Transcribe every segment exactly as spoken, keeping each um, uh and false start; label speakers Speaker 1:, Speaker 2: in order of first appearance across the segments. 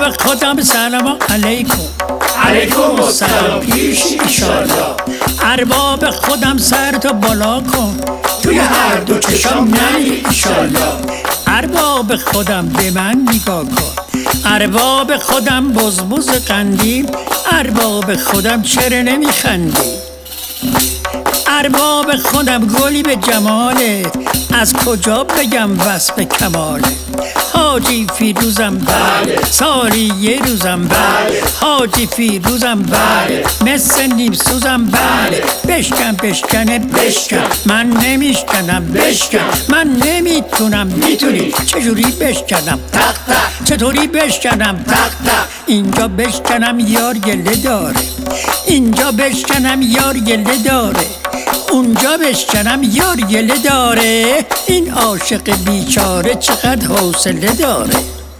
Speaker 1: ارباب خودم سلام علیکم.
Speaker 2: علیکم السلام پیش ایشالله.
Speaker 1: ارباب خودم سرتو بالا کن،
Speaker 2: توی هر دو چشام نری ایشالله.
Speaker 1: ارباب خودم به من نگاه کن، ارباب خودم بزبز قندیل، ارباب خودم چرا نمیخندی؟ ارباب خودم گلی به جمالت، از کجا بگم وصف کمالت؟ حاجی فیروزم بله، سالی یه روزم بله، حاجی فیروزم بله، مثل نیم سوزم بله. بشکن بشکنه بشکن، من نمیشکنم بشکن، من نمیتونم میتونی. چجوری بشکنم؟
Speaker 2: تق تق.
Speaker 1: چطوری بشکنم؟
Speaker 2: تق تق.
Speaker 1: اینجا بشکنم یار گله داره، اینجا بشکنم یار گله داره، اونجا بشکنم یار گله داره. این عاشق بیچاره چقدر حوصله داره.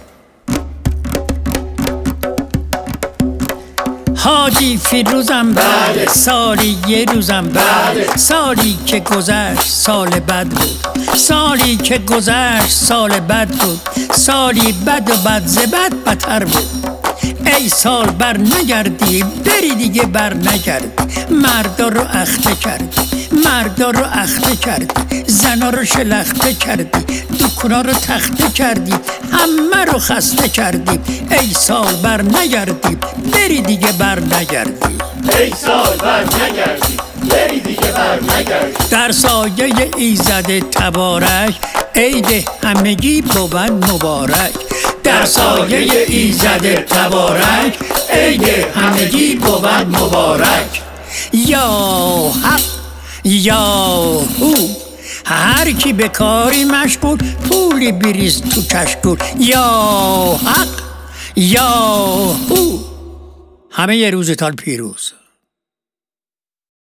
Speaker 1: حاجی فیروزم بله، سالی یه روزم بله، سالی که گذشت سال بد بود، سالی که گذشت سال بد بود، سالی بد و بد ز بد بدتر بود. ای سال بر نگردی بری دیگه بر نگردی، مردا رو اخته کردی، مردا رو اخته کردی، زنا رو شلخته کردی، دکونا رو تخته کردی، همه رو خسته کردی. ای سال بر نگردی بری دیگه بر نگردی،
Speaker 2: ای سال بر نگردی بری دیگه بر نگردی.
Speaker 1: در سایه ایزد تبارک عید همگی بود مبارک، در سایه ایزد تبارک عید همگی بود مبارک. یا حق یا هو، هر کی به کاری مشغول پولی بریز تو کشکول. یا حق یا هو، همه یه روزتان پیروز.